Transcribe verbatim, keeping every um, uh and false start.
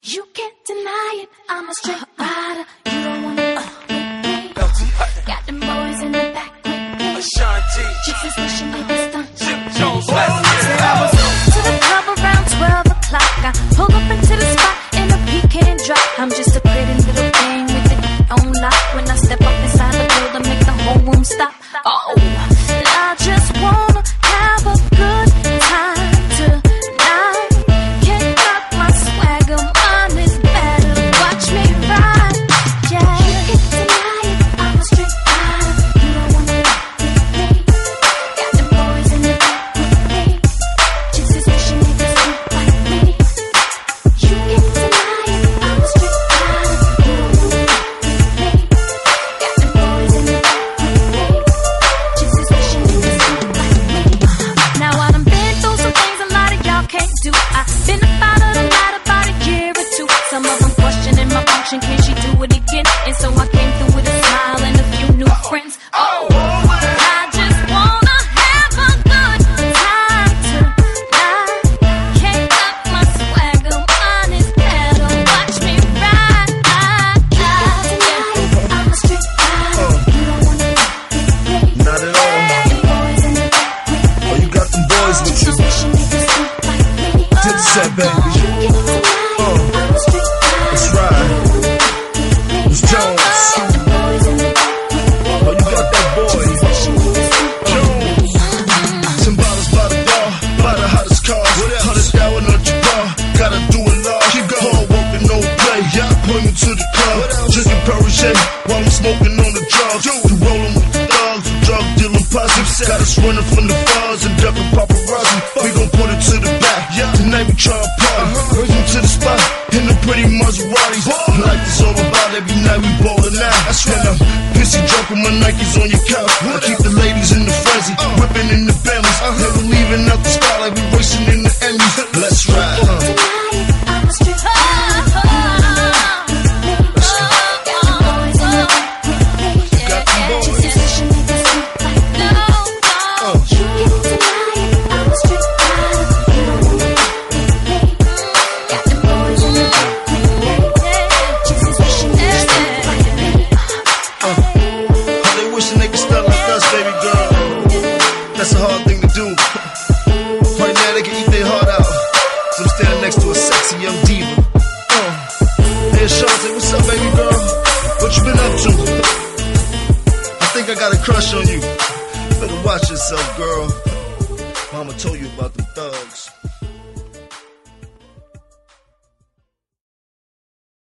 You can't deny it, I'm a straight rider. You don't wanna uh, with me. Got them boys in the back with me. Chicks is wishing they could stunt. Jim Jones, Said I was to the club around twelve o'clock. I pulled up into the spot in a pecan drop. I'm just a pretty little thing with it on lock. When I step up inside the building, make the whole room stop. Oh, I just wanna have a good time tonight. Can't cut my swagger, mine is better. Watch me ride, yeah. You can't deny it, I'm a straight rider. You don't wanna fuck with me. Got them boys in the back with me. Chicks is wishing they could scoop like me. You can't deny it, I'm a straight rider. You don't wanna fuck with me. Got them boys in the back with me. Chicks is wishing they could scoop like me. Now I done been through some things a lot of y'all can't do. I've been about it a lot about a year or two. Some of them questioning my function, can she do it again? And so I came through with a smile and a few new friends. Oh, I just wanna have a good time tonight. Can't cut my swagger, mine is better. Watch me ride. I'm a straight rider. You don't wanna fuck with me. Not at all. Got them boys in the back with me. Oh, you got them boys with you. Just wishing they could scoop like me. To the set, baby. You can't deny it, I'm a straight rider. That's right. It's Jones. Got them boys in the back with me. Oh, you got that boy. Just wishing they could scoop like me. Ten bottles by the bar, by the hottest cars. Hundred thousand on your bar, gotta do it large. Keep going, hard working, no play. Yeah, point me to the club, drinking Perrier while I'm smoking on the drugs. You rolling with the thugs, the drug dealing posse. Got us running from the fuzz and ducking paparazzi. We gon' put it to the back. Tonight we tryna party. Bring them to the spot in the pretty Maserati. Like it's all about every night we ballin' out. And I'm pissy drunk with my Nikes on your couch. I keep the ladies in the frenzy, whipping in the Bentleys. Never leaving out the spot like we racing in the Emmys. Let's ride. Tonight, I'm a straight rider. Got them boys in the back with me. Got them boys. Just wishing they could scoop like me. You can't deny it, I'm a straight rider. You don't wanna fuck with me. Got them boys in the back with me. Just wishing they could scoop like me. How they wishing they could start like us, baby girl. That's a hard thing to do. Right now they can eat their heart out. So I'm standing next to a sexy young diva. Uh. Hey Shante, what's up, baby girl? What you been up to? I think I got a crush on you. Better watch yourself, girl. Mama told you about them thugs.